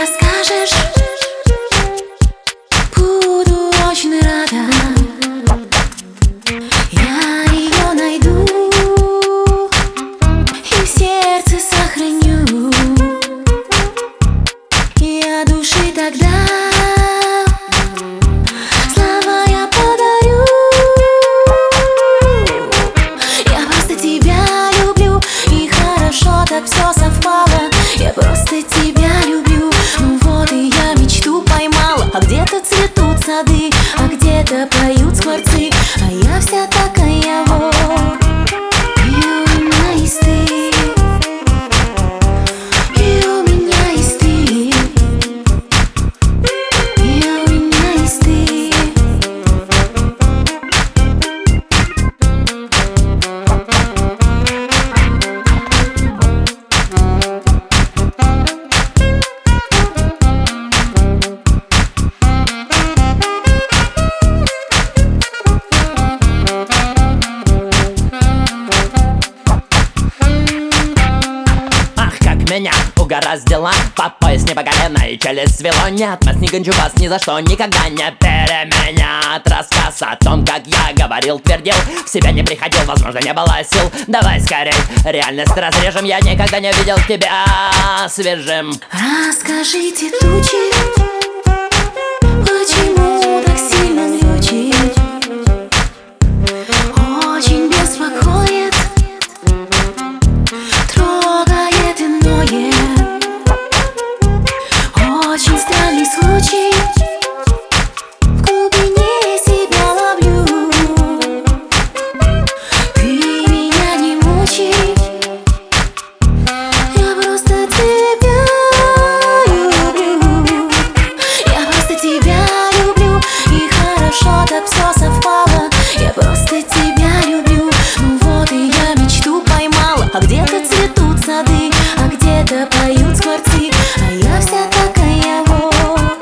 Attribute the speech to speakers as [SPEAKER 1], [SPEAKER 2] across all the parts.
[SPEAKER 1] расскажешь, буду очень рада. Я ее найду и в сердце сохраню. Я души тогда слова я подарю. Я просто тебя люблю, и хорошо так все совпало. Я просто тебя люблю, ну вот и я мечту поймала. А где-то цветут сады, а где-то поют скворцы, а я вся такая вот. И у меня есть ты, и у меня есть ты, и у меня есть ты.
[SPEAKER 2] Меня угораздило по пояс не по колено и челюсть свело. Нет, вас не гончу вас ни за что, никогда не переменят рассказ о том, как я говорил, твердил, в себя не приходил, возможно, не было сил. Давай скорей, реальность разрежем, я никогда не видел тебя свежим.
[SPEAKER 1] Расскажите, тучи, почему так сильно звучит? Очень беспокоит, трогает иное. Очень странный случай, в глубине себя ловлю. Ты меня не мучай, я просто тебя люблю. Я просто тебя люблю, и хорошо так все совпало. Я просто тебя люблю, ну вот и я мечту поймала. А где-то цветут сады, а где-то поют скворцы, а я вся такая вот.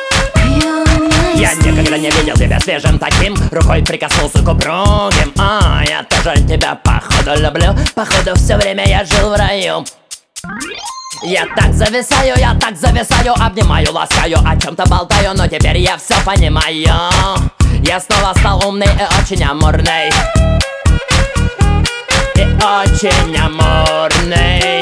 [SPEAKER 2] Я никогда не видел тебя свежим таким, рукой прикоснулся к упругим. Я тоже тебя походу люблю, походу все время я жил в раю. Я так зависаю, обнимаю, ласкаю, о чем-то болтаю, но теперь я все понимаю. Я снова стал умный и очень амурный, и очень амурный.